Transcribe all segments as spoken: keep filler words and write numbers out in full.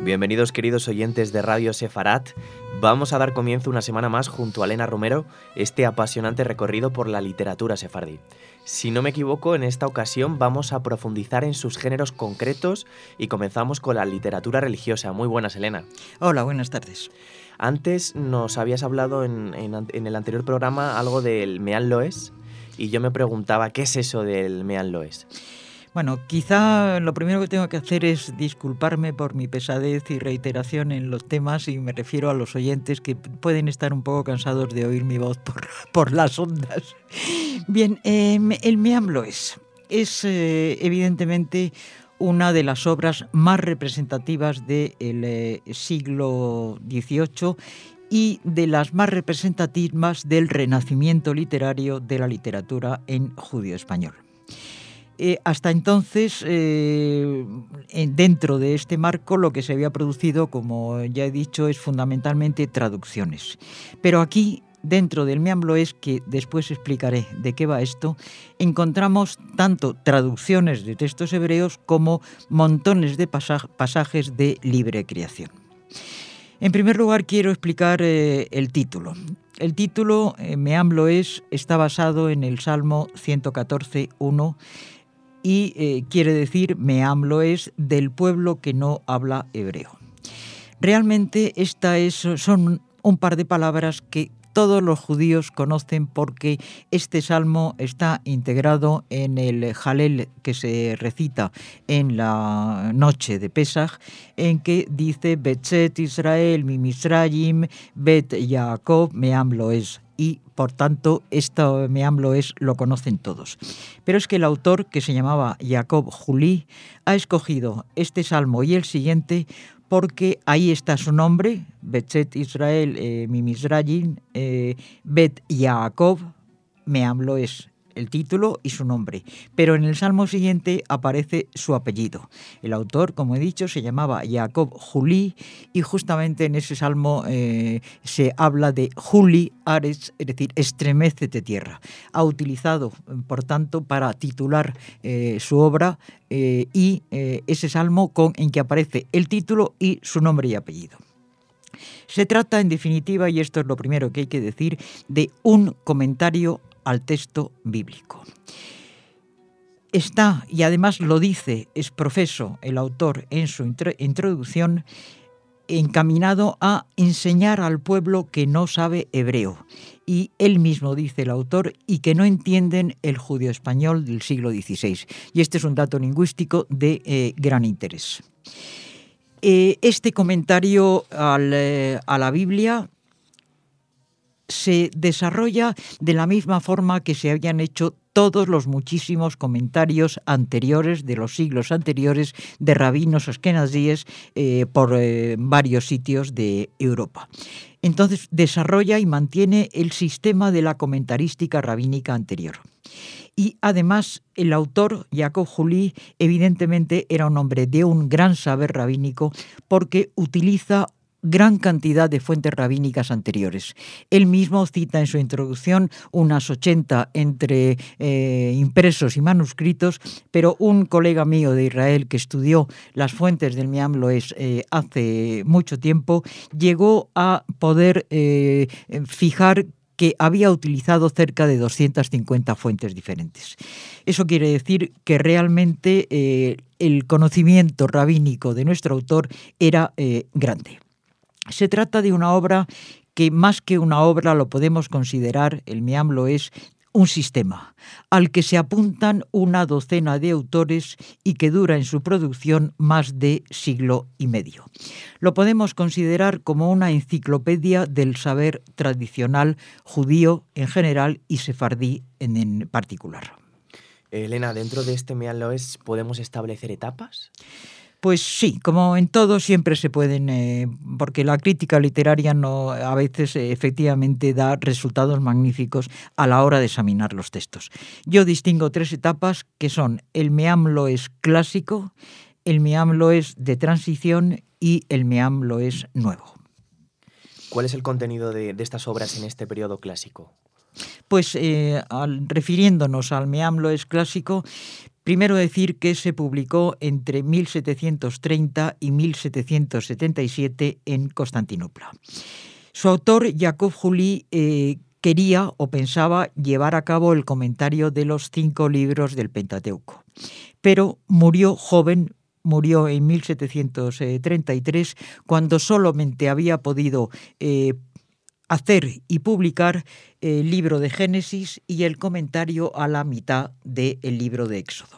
Bienvenidos, queridos oyentes de Radio Sefarat. Vamos a dar comienzo una semana más junto a Elena Romero este apasionante recorrido por la literatura sefardí. Si no me equivoco, en esta ocasión vamos a profundizar en sus géneros concretos y comenzamos con la literatura religiosa. Muy buenas, Elena. Hola, buenas tardes. Antes nos habías hablado en, en, en el anterior programa algo del Meán Loes y yo me preguntaba, ¿qué es eso del Meán Loes? Bueno, quizá lo primero que tengo que hacer es disculparme por mi pesadez y reiteración en los temas, y me refiero a los oyentes que pueden estar un poco cansados de oír mi voz por, por las ondas. Bien, eh, el Meán Loes es eh, evidentemente una de las obras más representativas del eh, siglo dieciocho y de las más representativas del renacimiento literario de la literatura en judío español. Eh, hasta entonces, eh, dentro de este marco, lo que se había producido, como ya he dicho, es fundamentalmente traducciones. Pero aquí, dentro del Meán Loes, que después explicaré de qué va esto, encontramos tanto traducciones de textos hebreos como montones de pasaj- pasajes de libre creación. En primer lugar, quiero explicar eh, el título. El título, eh, Meán Loes, está basado en el Salmo ciento catorce, uno, y eh, quiere decir Meán Loes, del pueblo que no habla hebreo. Realmente esta es, son un par de palabras que todos los judíos conocen, porque este salmo está integrado en el Jalel que se recita en la noche de Pesaj, en que dice Betzet Israel mi Misrayim, Bet Yaakov Meán Loes. Y, por tanto, esto Meán Loes lo conocen todos. Pero es que el autor, que se llamaba Jacob Julí, ha escogido este salmo y el siguiente porque ahí está su nombre, Betzet Israel eh, mi Misrayim, eh, Bet Yaakov Meán Loes, el título y su nombre. Pero en el salmo siguiente aparece su apellido. El autor, como he dicho, se llamaba Jacob Julí, y justamente en ese salmo eh, se habla de Juli Aretz, es decir, estremécete tierra. Ha utilizado, por tanto, para titular eh, su obra eh, y eh, ese salmo con, en que aparece el título y su nombre y apellido. Se trata, en definitiva, y esto es lo primero que hay que decir, de un comentario al texto bíblico. Está, y además lo dice, es profeso el autor en su introducción, encaminado a enseñar al pueblo que no sabe hebreo. Y él mismo, dice el autor, y que no entienden el judío español del siglo dieciséis. Y este es un dato lingüístico de eh, gran interés. Eh, este comentario al, eh, a la Biblia se desarrolla de la misma forma que se habían hecho todos los muchísimos comentarios anteriores, de los siglos anteriores, de rabinos askenazíes eh, por eh, varios sitios de Europa. Entonces desarrolla y mantiene el sistema de la comentarística rabínica anterior. Y además el autor, Jacob Julí, evidentemente era un hombre de un gran saber rabínico, porque utiliza gran cantidad de fuentes rabínicas anteriores. Él mismo cita en su introducción unas ochenta entre eh, impresos y manuscritos, pero un colega mío de Israel que estudió las fuentes del Meán Loes eh, hace mucho tiempo, llegó a poder eh, fijar que había utilizado cerca de doscientas cincuenta fuentes diferentes. Eso quiere decir que realmente eh, el conocimiento rabínico de nuestro autor era eh, grande. Se trata de una obra que, más que una obra, lo podemos considerar, el Meán Loes, un sistema, al que se apuntan una docena de autores y que dura en su producción más de siglo y medio. Lo podemos considerar como una enciclopedia del saber tradicional judío en general y sefardí en, en particular. Elena, dentro de este Meán Loes, ¿podemos establecer etapas? Pues sí, como en todo siempre se pueden, eh, porque la crítica literaria no a veces eh, efectivamente da resultados magníficos a la hora de examinar los textos. Yo distingo tres etapas, que son el Meán Loes clásico, el Meán Loes de transición y el Meán Loes nuevo. ¿Cuál es el contenido de, de estas obras en este periodo clásico? Pues eh, al, refiriéndonos al Meam Loess clásico, primero decir que se publicó entre mil setecientos treinta y mil setecientos setenta y siete en Constantinopla. Su autor, Jacob Juli, eh, quería o pensaba llevar a cabo el comentario de los cinco libros del Pentateuco, pero murió joven, murió en mil setecientos treinta y tres, cuando solamente había podido eh, hacer y publicar el libro de Génesis y el comentario a la mitad del libro de Éxodo.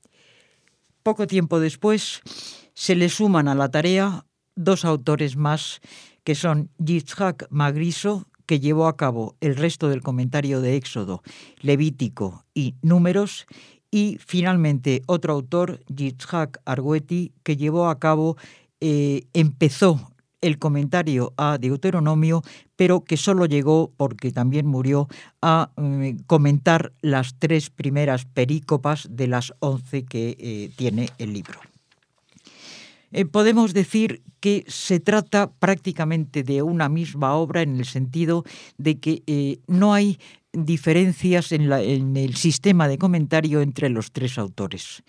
Poco tiempo después se le suman a la tarea dos autores más, que son Yitzhak Magriso, que llevó a cabo el resto del comentario de Éxodo, Levítico y Números, y finalmente otro autor, Yitzhak Arguetti, que llevó a cabo, eh, empezó el comentario a Deuteronomio, pero que solo llegó, porque también murió, a eh, comentar las tres primeras perícopas de las once que eh, tiene el libro. Eh, podemos decir que se trata prácticamente de una misma obra, en el sentido de que eh, no hay diferencias en, la, en el sistema de comentario entre los tres autores.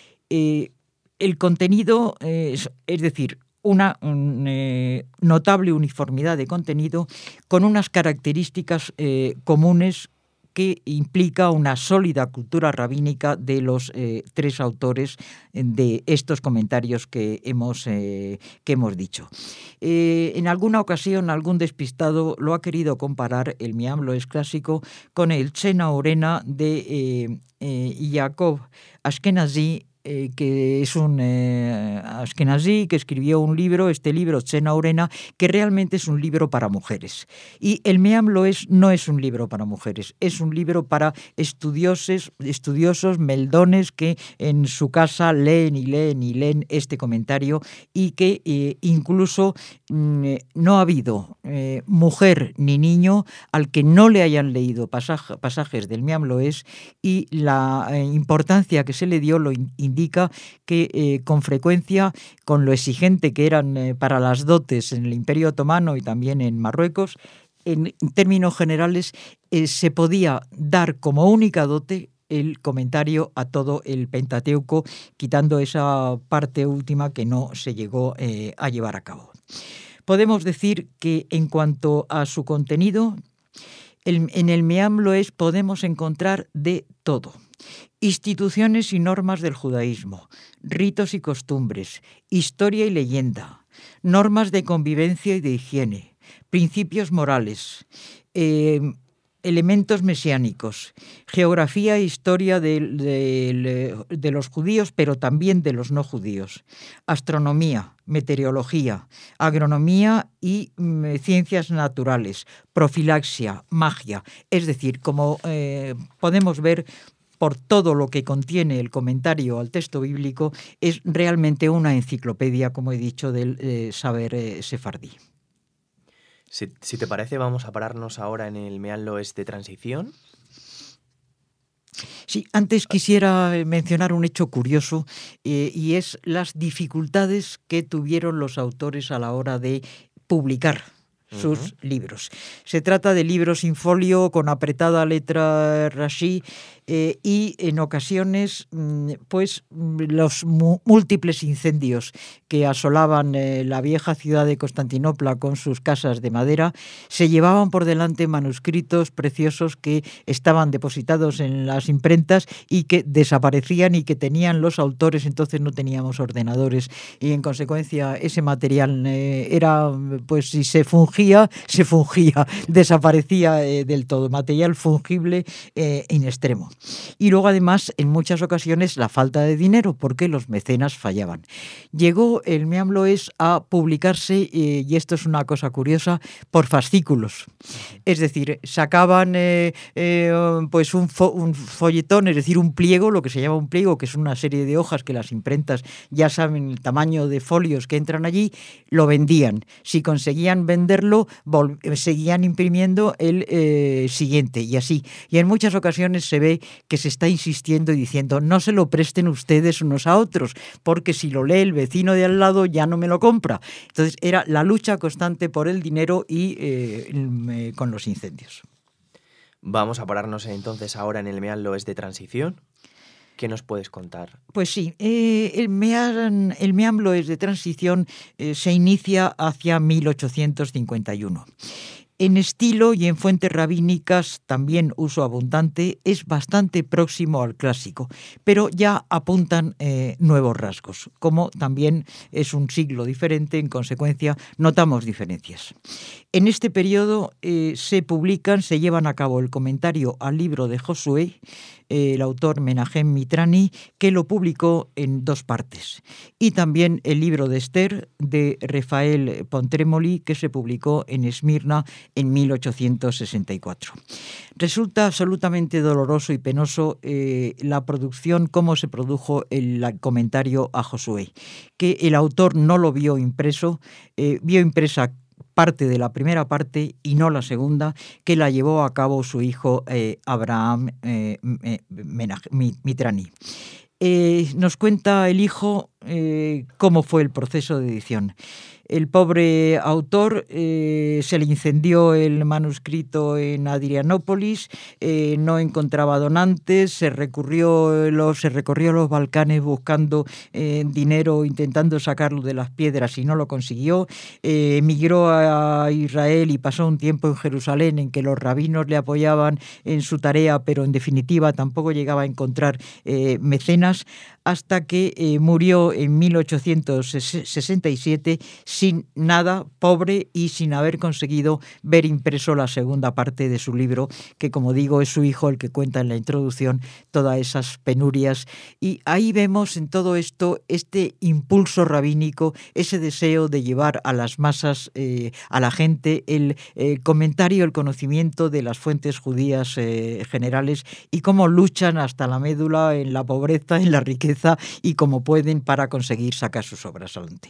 Eh, el contenido, eh, es, es decir, una un, eh, notable uniformidad de contenido con unas características eh, comunes que implica una sólida cultura rabínica de los eh, tres autores de estos comentarios que hemos, eh, que hemos dicho. Eh, en alguna ocasión algún despistado lo ha querido comparar, el Meam Loess clásico, con el Shena Orena de eh, eh, Jacob Ashkenazi, Eh, que es un eh, Ashkenazi que escribió un libro, este libro, Shena Orena, que realmente es un libro para mujeres. Y el Meam Loess no es un libro para mujeres, es un libro para estudiosos, estudiosos meldones que en su casa leen y leen y leen este comentario, y que eh, incluso mm, no ha habido eh, mujer ni niño al que no le hayan leído pasaje, pasajes del Meam Loess, y la eh, importancia que se le dio lo indica indica que eh, con frecuencia, con lo exigente que eran eh, para las dotes en el Imperio Otomano y también en Marruecos, en, en términos generales eh, se podía dar como única dote el comentario a todo el Pentateuco, quitando esa parte última que no se llegó eh, a llevar a cabo. Podemos decir que en cuanto a su contenido, el, en el Meam Loess podemos encontrar de todo. Instituciones y normas del judaísmo, ritos y costumbres, historia y leyenda, normas de convivencia y de higiene, principios morales, eh, elementos mesiánicos, geografía e historia de, de, de los judíos, pero también de los no judíos, astronomía, meteorología, agronomía y mm, ciencias naturales, profilaxia, magia. Es decir, como eh, podemos ver, por todo lo que contiene el comentario al texto bíblico, es realmente una enciclopedia, como he dicho, del eh, saber eh, sefardí. Si, si te parece, vamos a pararnos ahora en el Meam Loess de transición. Sí, antes quisiera mencionar un hecho curioso, eh, y es las dificultades que tuvieron los autores a la hora de publicar sus uh-huh. libros. Se trata de libros sin folio, con apretada letra rashi, eh, y en ocasiones pues los mu- múltiples incendios que asolaban eh, la vieja ciudad de Constantinopla con sus casas de madera se llevaban por delante manuscritos preciosos que estaban depositados en las imprentas y que desaparecían y que tenían los autores. Entonces no teníamos ordenadores y en consecuencia ese material eh, era, pues si se fungía, se fungía, desaparecía eh, del todo, material fungible eh, en extremo. Y luego además en muchas ocasiones la falta de dinero, porque los mecenas fallaban. Llegó el Meam Loess a publicarse, eh, y esto es una cosa curiosa, por fascículos. Es decir, sacaban eh, eh, pues un, fo- un folletón, es decir, un pliego, lo que se llama un pliego, que es una serie de hojas que las imprentas ya saben el tamaño de folios que entran allí, lo vendían. Si conseguían venderlo, vol- seguían imprimiendo el eh, siguiente, y así. Y en muchas ocasiones se ve que se está insistiendo y diciendo no se lo presten ustedes unos a otros, porque si lo lee el vecino de al lado ya no me lo compra. Entonces era la lucha constante por el dinero y eh, con los incendios. Vamos a pararnos entonces ahora en el Meán Loés de transición. ¿Qué nos puedes contar? Pues sí, eh, el, Meán, el Meán Loés de transición eh, se inicia hacia mil ochocientos cincuenta y uno. En estilo y en fuentes rabínicas, también uso abundante, es bastante próximo al clásico, pero ya apuntan eh, nuevos rasgos. Como también es un siglo diferente, en consecuencia notamos diferencias. En este periodo eh, se publican, se llevan a cabo el comentario al libro de Josué, eh, el autor Menahem Mitrani, que lo publicó en dos partes, y también el libro de Esther de Rafael Pontremoli, que se publicó en Esmirna en mil ochocientos sesenta y cuatro. Resulta absolutamente doloroso y penoso eh, la producción, cómo se produjo el comentario a Josué, que el autor no lo vio impreso, eh, vio impresa parte de la primera parte y no la segunda, que la llevó a cabo su hijo eh, Abraham eh, Mitrani. Eh, nos cuenta el hijo eh, cómo fue el proceso de edición. El pobre autor eh, se le incendió el manuscrito en Adrianópolis, eh, no encontraba donantes, se, recurrió los, se recorrió los Balcanes buscando eh, dinero, intentando sacarlo de las piedras y no lo consiguió. Eh, emigró a Israel y pasó un tiempo en Jerusalén en que los rabinos le apoyaban en su tarea, pero en definitiva tampoco llegaba a encontrar eh, mecenas, hasta que eh, murió en mil ochocientos sesenta y siete sin nada, pobre y sin haber conseguido ver impreso la segunda parte de su libro, que como digo es su hijo el que cuenta en la introducción todas esas penurias. Y ahí vemos en todo esto este impulso rabínico, ese deseo de llevar a las masas, eh, a la gente, el eh, comentario, el conocimiento de las fuentes judías eh, generales y cómo luchan hasta la médula en la pobreza, en la riqueza y como pueden para conseguir sacar sus obras adelante.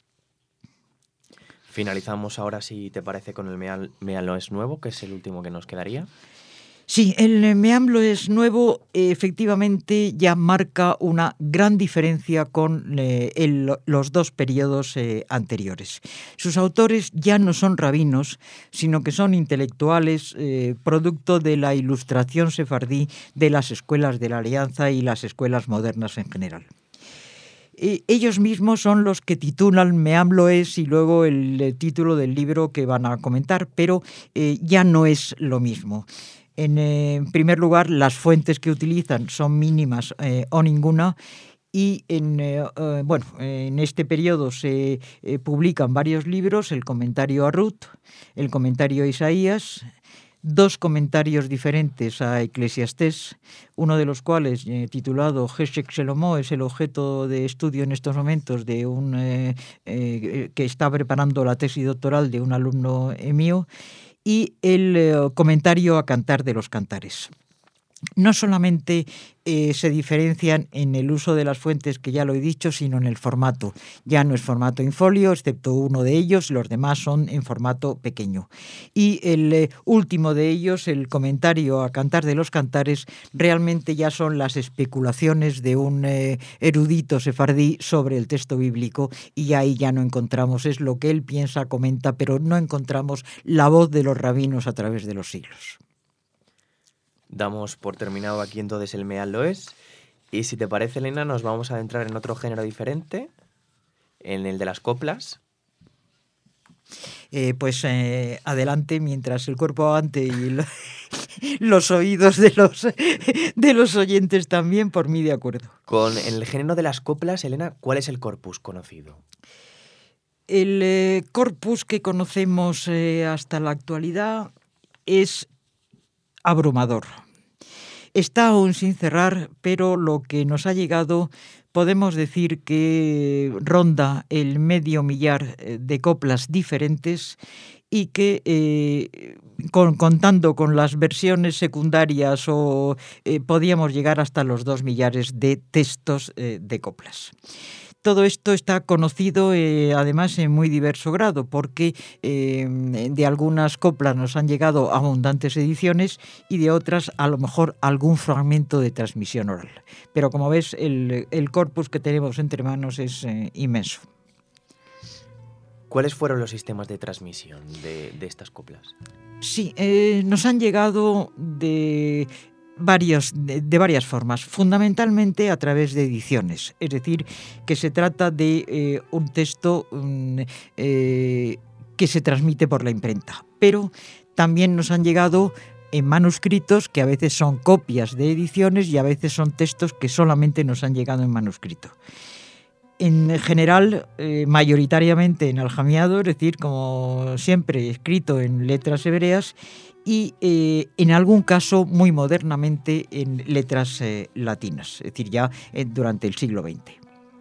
Finalizamos ahora, si te parece, con el Meán Loés nuevo, que es el último que nos quedaría. Sí, el Meán Loés nuevo efectivamente ya marca una gran diferencia con eh, el, los dos periodos eh, anteriores. Sus autores ya no son rabinos, sino que son intelectuales, eh, producto de la ilustración sefardí de las escuelas de la Alianza y las escuelas modernas en general. Eh, ellos mismos son los que titulan Meán Loés y luego el, el título del libro que van a comentar, pero eh, ya no es lo mismo. En, eh, en primer lugar, las fuentes que utilizan son mínimas eh, o ninguna, y en, eh, eh, bueno, en este periodo se eh, publican varios libros, el comentario a Ruth, el comentario a Isaías, dos comentarios diferentes a Eclesiastés, uno de los cuales, eh, titulado Heshek Shelomo, es el objeto de estudio en estos momentos de un eh, eh, que está preparando la tesis doctoral de un alumno mío, y el eh, comentario a Cantar de los Cantares. No solamente eh, se diferencian en el uso de las fuentes, que ya lo he dicho, sino en el formato. Ya no es formato in folio, excepto uno de ellos, los demás son en formato pequeño. Y el eh, último de ellos, el comentario a Cantar de los Cantares, realmente ya son las especulaciones de un eh, erudito sefardí sobre el texto bíblico, y ahí ya no encontramos, es lo que él piensa, comenta, pero no encontramos la voz de los rabinos a través de los siglos. Damos por terminado aquí entonces el Meán Loés, y si te parece, Elena, nos vamos a adentrar en otro género diferente, en el de las coplas. Eh, pues eh, adelante, mientras el cuerpo avante y el, los oídos de los, de los oyentes también, por mí de acuerdo. Con el género de las coplas, Elena, ¿cuál es el corpus conocido? El eh, corpus que conocemos eh, hasta la actualidad es abrumador. Está aún sin cerrar, pero lo que nos ha llegado podemos decir que ronda el medio millar de coplas diferentes, y que eh, con, contando con las versiones secundarias o eh, podíamos llegar hasta los dos millares de textos eh, de coplas. Todo esto está conocido eh, además en muy diverso grado, porque eh, de algunas coplas nos han llegado abundantes ediciones y de otras a lo mejor algún fragmento de transmisión oral. Pero como ves, el, el corpus que tenemos entre manos es eh, inmenso. ¿Cuáles fueron los sistemas de transmisión de, de estas coplas? Sí, eh, nos han llegado de... Varios, de, de varias formas, fundamentalmente a través de ediciones, es decir, que se trata de eh, un texto um, eh, que se transmite por la imprenta, pero también nos han llegado en manuscritos que a veces son copias de ediciones y a veces son textos que solamente nos han llegado en manuscrito. En general, eh, mayoritariamente en aljamiado, es decir, como siempre, escrito en letras hebreas, y eh, en algún caso muy modernamente en letras eh, latinas, es decir, ya eh, durante el siglo veinte.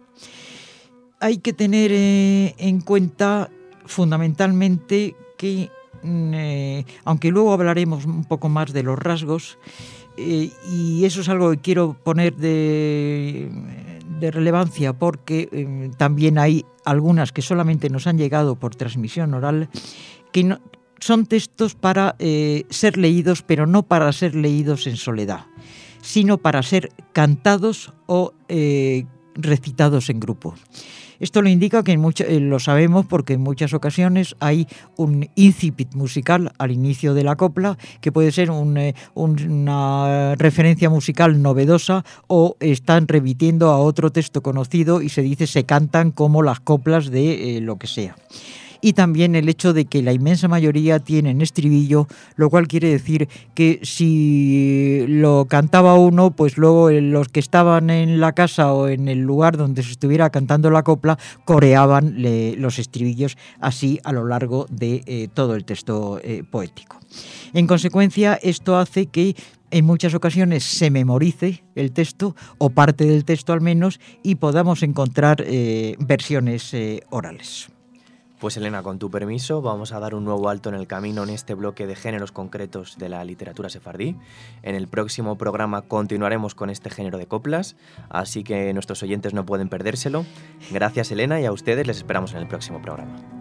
Hay que tener eh, en cuenta fundamentalmente que, eh, aunque luego hablaremos un poco más de los rasgos, eh, y eso es algo que quiero poner de, de relevancia porque eh, también hay algunas que solamente nos han llegado por transmisión oral, que no... Son textos para eh, ser leídos, pero no para ser leídos en soledad, sino para ser cantados o eh, recitados en grupo. Esto lo indica que en mucha, eh, lo sabemos porque en muchas ocasiones hay un incipit musical al inicio de la copla, que puede ser un, eh, una referencia musical novedosa o están remitiendo a otro texto conocido y se dice se cantan como las coplas de eh, lo que sea. Y también el hecho de que la inmensa mayoría tienen estribillo, lo cual quiere decir que si lo cantaba uno, pues luego los que estaban en la casa o en el lugar donde se estuviera cantando la copla coreaban le, los estribillos así a lo largo de eh, todo el texto eh, poético. En consecuencia, esto hace que en muchas ocasiones se memorice el texto o parte del texto al menos y podamos encontrar eh, versiones eh, orales. Pues Elena, con tu permiso, vamos a dar un nuevo alto en el camino en este bloque de géneros concretos de la literatura sefardí. En el próximo programa continuaremos con este género de coplas, así que nuestros oyentes no pueden perdérselo. Gracias, Elena, y a ustedes les esperamos en el próximo programa.